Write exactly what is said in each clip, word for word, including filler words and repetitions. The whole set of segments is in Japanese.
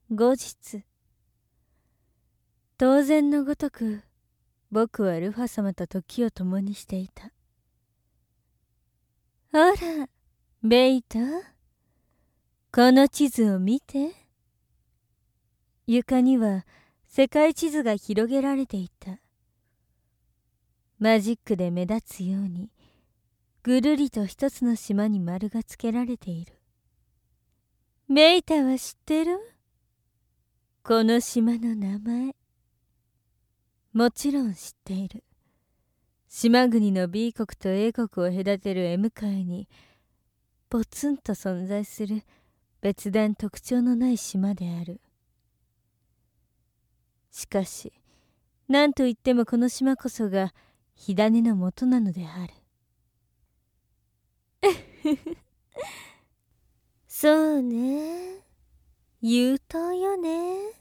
後日、当然のごとく僕はルファ様と時を共にしていた。ほら、ベイタ、この地図を見て。床には世界地図が広げられていた。マジックで目立つようにぐるりと一つの島に丸がつけられている。ベイタは知ってる？この島の名前。もちろん知っている。島国の B 国と A 国を隔てる M 海にポツンと存在する別段特徴のない島である。しかし何といってもこの島こそが火種の元なのである。そうね、言うとよね。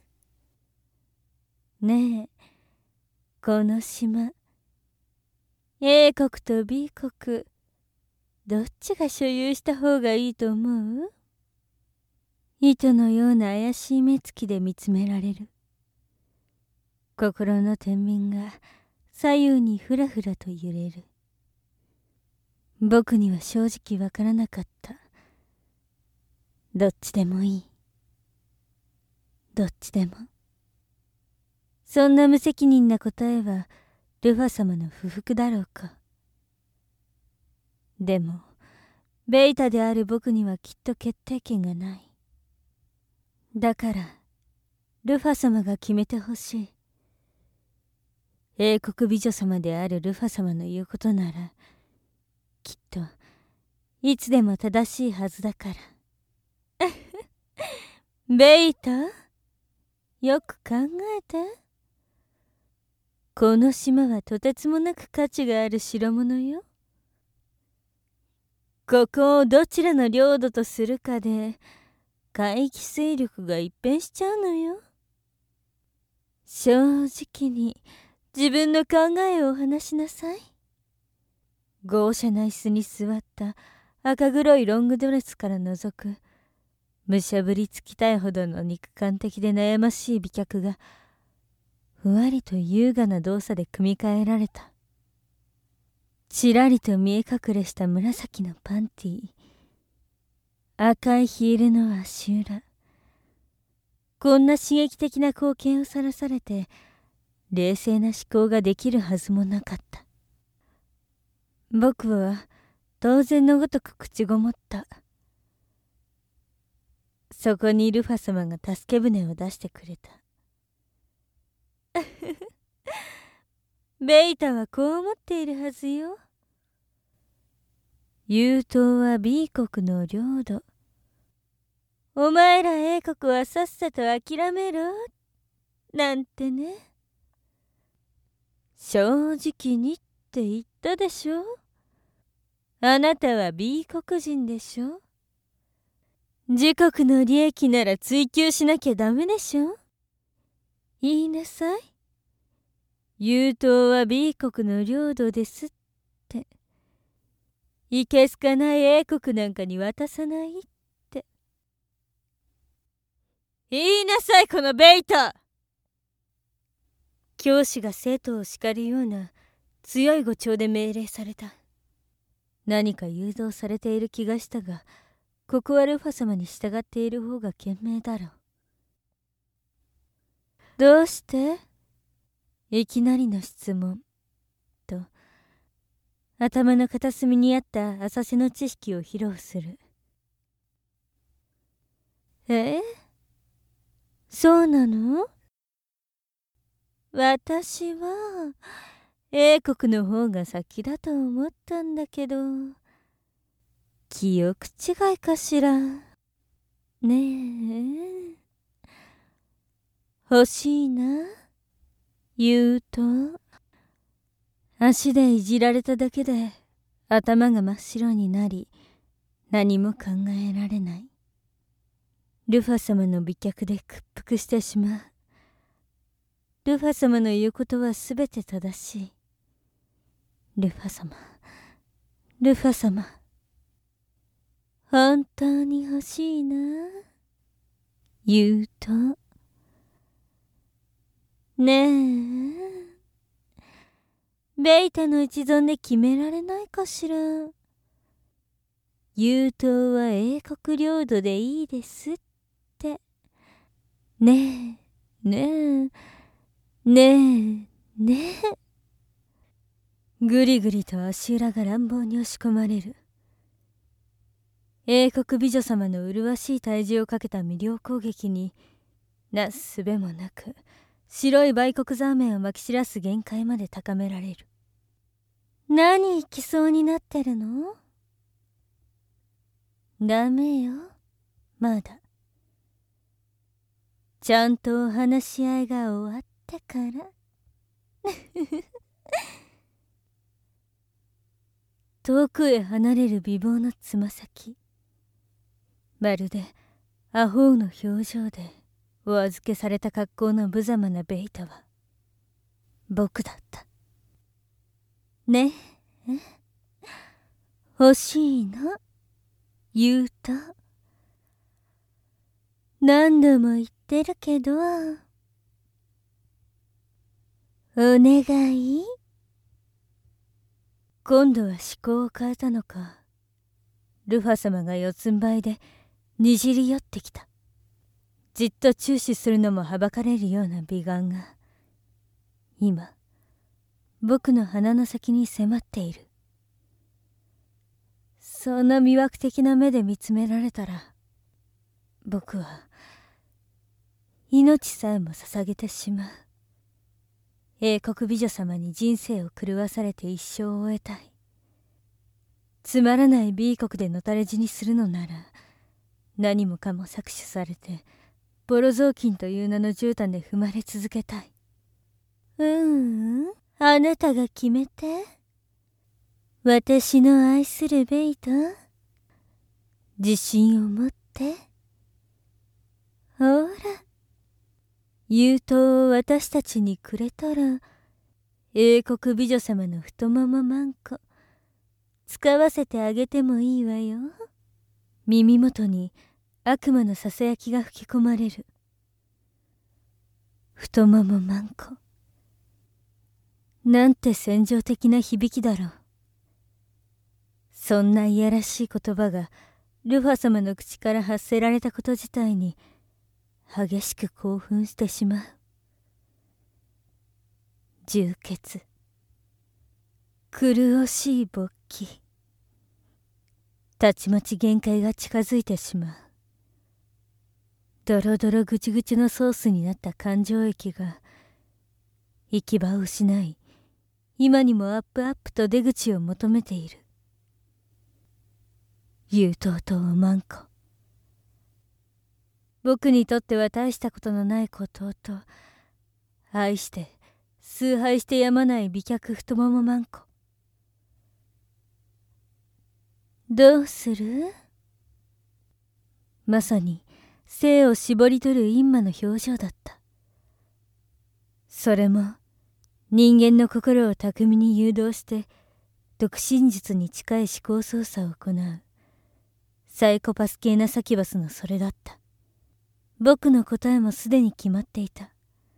ねえ、この島 A 国と B 国どっちが所有した方がいいと思う？糸のような怪しい目つきで見つめられる。心の天秤が左右にふらふらと揺れる。僕には正直わからなかった。どっちでもいい。どっちでも。そんな無責任な答えはルファ様の不服だろうか。でもベイタである僕にはきっと決定権がない。だからルファ様が決めてほしい。英国美女様であるルファ様の言うことならきっといつでも正しいはずだから。ベイタ、よく考えて。この島はとてつもなく価値がある代物よ。ここをどちらの領土とするかで海域勢力が一変しちゃうのよ。正直に自分の考えをお話しなさい。豪奢な椅子に座った赤黒いロングドレスから覗くむしゃぶりつきたいほどの肉感的で悩ましい美脚がふわりと優雅な動作で組み替えられた。ちらりと見え隠れした紫のパンティー、赤いヒールの足裏。こんな刺激的な光景をさらされて冷静な思考ができるはずもなかった。僕は当然のごとく口ごもった。そこにルファ様が助け舟を出してくれた。ベイタはこう思っているはずよ。友島は B 国の領土。お前ら A 国はさっさと諦めろ。なんてね。正直にって言ったでしょ。あなたは B 国人でしょ。自国の利益なら追求しなきゃダメでしょ。言いなさい。友島は B 国の領土ですって。いけすかない A 国なんかに渡さないって。言いなさい、このベイタ。教師が生徒を叱るような強い語調で命令された。何か誘導されている気がしたが、ここはルファ様に従っている方が賢明だろう。どうして？いきなりの質問。と、頭の片隅にあった浅瀬の知識を披露する。え？そうなの？私は A 国の方が先だと思ったんだけど、記憶違いかしら。ねえ。欲しいな、言うと。足でいじられただけで頭が真っ白になり、何も考えられない。ルファ様の美脚で屈服してしまう。ルファ様の言うことはすべて正しい。ルファ様、ルファ様、本当に欲しいな、言うと。 ねえ、ベイタの一存で決められないかしら。優等は英国領土でいいですって。ねえねえねえねえ。ぐりぐりと足裏が乱暴に押し込まれる。英国美女様の麗しい体重をかけた魅了攻撃になすすべもなく、白い売国ザーメンをまき散らす限界まで高められる。何行きそうになってるの？ダメよ、まだ。ちゃんとお話し合いが終わってから。遠くへ離れる美貌のつま先、まるでアホウの表情でお預けされた格好の無様なベイタは僕だった。ねえ、欲しいの？言うと何度も言ってるけど、お願い。今度は思考を変えたのか。ルファ様が四つん這いでにじり寄ってきた。じっと注視するのもはばかれるような美顔が今僕の鼻の先に迫っている。そんな魅惑的な目で見つめられたら、僕は命さえも捧げてしまう。英国美女様に人生を狂わされて一生を終えたい。つまらない B 国でのたれ死にするのなら、何もかも搾取されてボロ雑巾という名の絨毯で踏まれ続けたい。ううん、あなたが決めて。私の愛するベイト、自信を持って。ほら、優等を私たちにくれたら、英国美女様の太ももマンコ使わせてあげてもいいわよ。耳元に悪魔のささやきが吹き込まれる。太ももマンコ、なんて戦場的な響きだろう。そんないやらしい言葉がルファ様の口から発せられたこと自体に激しく興奮してしまう。充血、苦しい勃起、たちまち限界が近づいてしまう。ドロドロぐちぐちのソースになった感情液が行き場を失い、今にもアップアップと出口を求めている。優等とおまんこ、僕にとっては大したことのないことと、愛して崇拝してやまない美脚太ももまんこ。どうする？まさに精を絞り取る陰魔の表情だった。それも人間の心を巧みに誘導して独身術に近い思考操作を行うサイコパス系なサキュバスのそれだった。僕の答えもすでに決まっていた。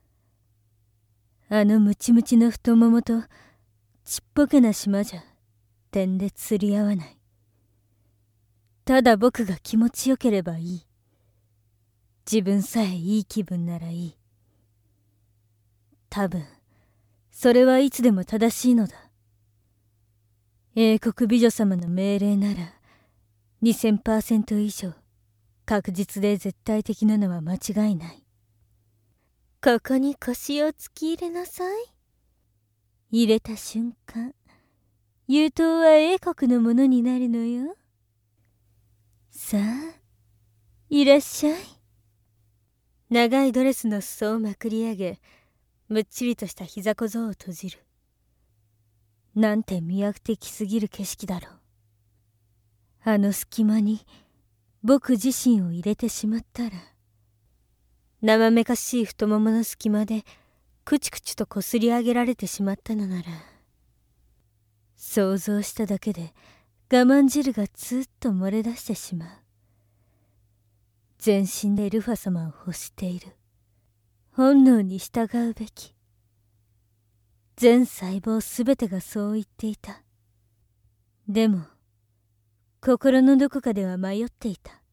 あのムチムチの太ももとちっぽけな島じゃ点で釣り合わない。ただ僕が気持ちよければいい。自分さえいい気分ならいい。多分それはいつでも正しいのだ。英国美女様の命令なら にせんパーセント 以上確実で絶対的なのは間違いない。ここに腰を突き入れなさい。入れた瞬間、優等は英国のものになるのよ。さあ、いらっしゃい。長いドレスの裾をまくり上げ、むっちりとした膝小僧を閉じる。なんて魅惑的すぎる景色だろう。あの隙間に僕自身を入れてしまったら、生めかしい太ももの隙間でくちくちとこすり上げられてしまったのなら、想像しただけで我慢汁がずっと漏れ出してしまう。全身でルファ様を欲している。本能に従うべき。 全細胞すべてがそう言っていた。でも心のどこかでは迷っていた。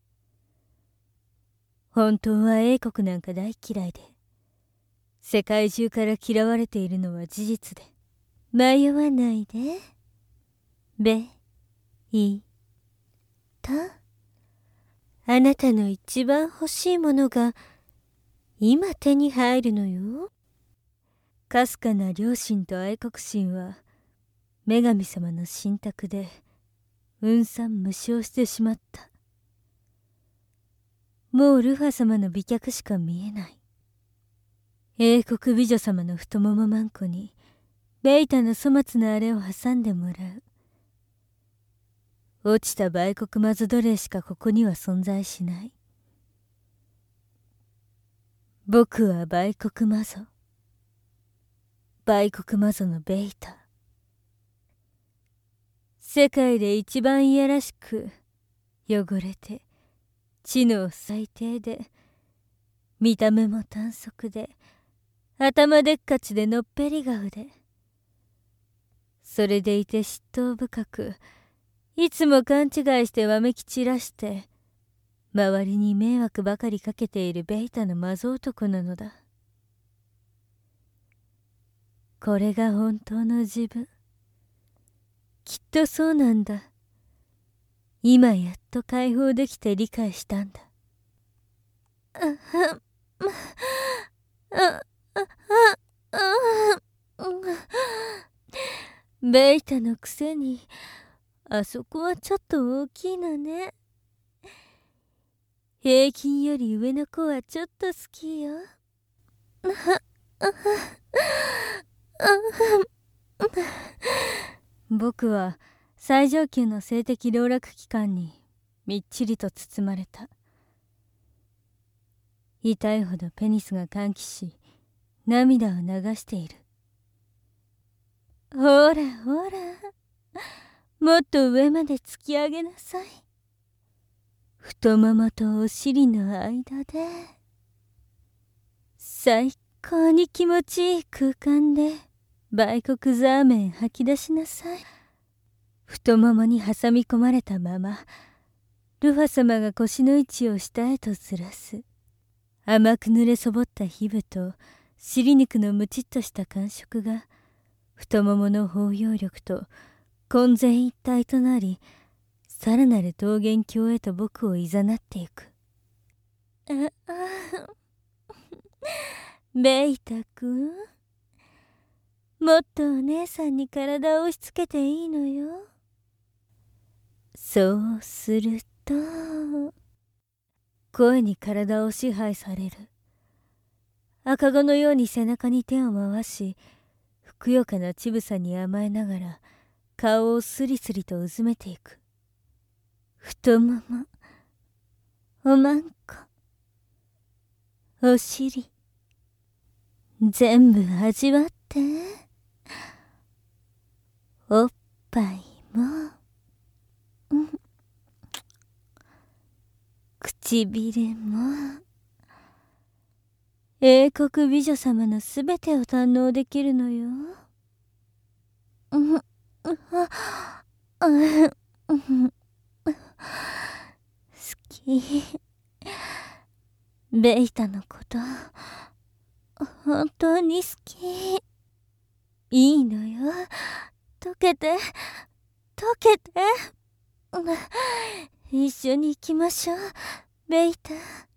本当は英国なんか大嫌いで、世界中から嫌われているのは事実で。迷わないで、ベイタ。あなたの一番欲しいものが今手に入るのよ。かすかな良心と愛国心は女神様の信託で雲散無償してしまった。もうルファ様の美脚しか見えない。英国美女様の太ももマンコにベイタの粗末なあれを挟んでもらう。落ちた売国魔女奴隷しかここには存在しない。僕は売国魔女。売国魔女のベイタ。世界で一番いやらしく汚れて知能最低で見た目も短足で頭でっかちでのっぺり顔で、それでいて嫉妬深くいつも勘違いしてわめき散らして周りに迷惑ばかりかけているベイタの魔女男なのだ。これが本当の自分。きっとそうなんだ。今やっと解放できて理解したんだ。あはあああベイタのくせにあそこはちょっと大きいのね。平均より上の子はちょっと好きよ。僕は最上級の性的籠絡期間にみっちりと包まれた。痛いほどペニスが歓喜し涙を流している。ほらほら、もっと上まで突き上げなさい。太ももとお尻の間で最高に気持ちいい空間で売国ザーメン吐き出しなさい。太ももに挟み込まれたままルファ様が腰の位置を下へとずらす。甘く濡れそぼった皮膚と尻肉のムチっとした感触が太ももの包容力と混然一体となり、さらなる桃源郷へと僕をいざなっていく。ああベイタ君、もっとお姉さんに体を押し付けていいのよ。そうすると声に体を支配される。赤子のように背中に手を回し、ふくよかな乳房に甘えながら顔をスリスリとうずめていく。太もも、おまんこ、お尻、全部味わって。おっぱいも、うん、唇も。英国美女様のすべてを堪能できるのよ。うん、あ、あ、うん、好き。ベイタのこと本当に好き。いいのよ、溶けて溶けて。一緒に行きましょう、ベイタ。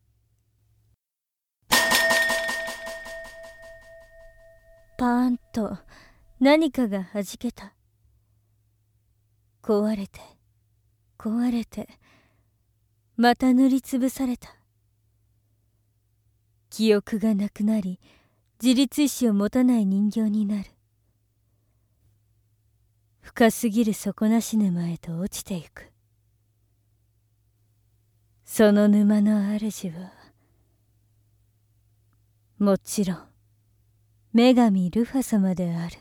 パーンと何かがはじけた。壊れて壊れてまた塗りつぶされた。記憶がなくなり自立意志を持たない人形になる。深すぎる底なし沼へと落ちていく。その沼の主はもちろん女神ルファ様である。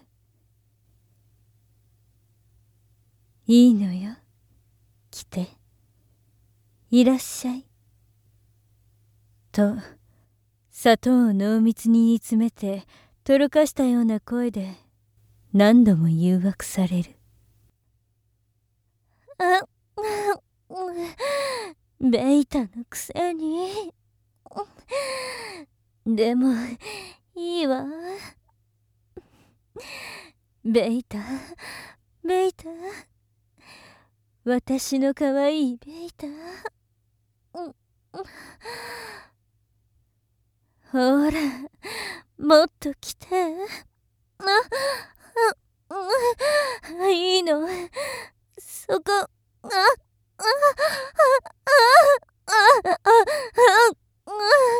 いいのよ、来て、いらっしゃい。と砂糖を濃密に煮詰めてとろかしたような声で何度も誘惑される。あ、ベイタのくせに。でもいいわ。ベイタ、ベイタ、私のかわいいベイタ。ほら、もっと来て。あ、あ、いいの。そこ、あ、あ、あ、あ、あ、あ、あ、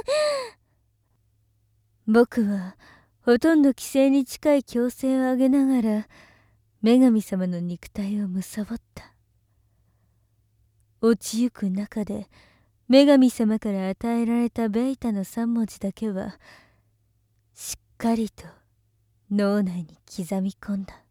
僕はほとんど規制に近い強制を上げながら女神様の肉体を貪った。落ちゆく中で女神様から与えられたベイタの三文字だけはしっかりと脳内に刻み込んだ。